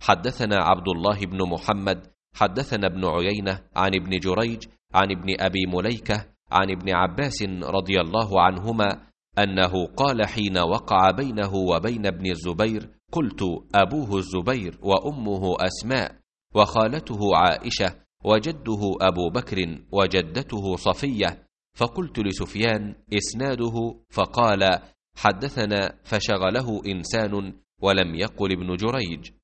حدثنا عبد الله بن محمد حدثنا ابن عيينة عن ابن جريج عن ابن أبي مليكة عن ابن عباس رضي الله عنهما أنه قال حين وقع بينه وبين ابن الزبير: قلت: أبوه الزبير وأمه أسماء وخالته عائشة وجده أبو بكر وجدته صفية. فقلت لسفيان: إسناده. فقال: حدثنا، فشغله إنسان ولم يقل ابن جريج.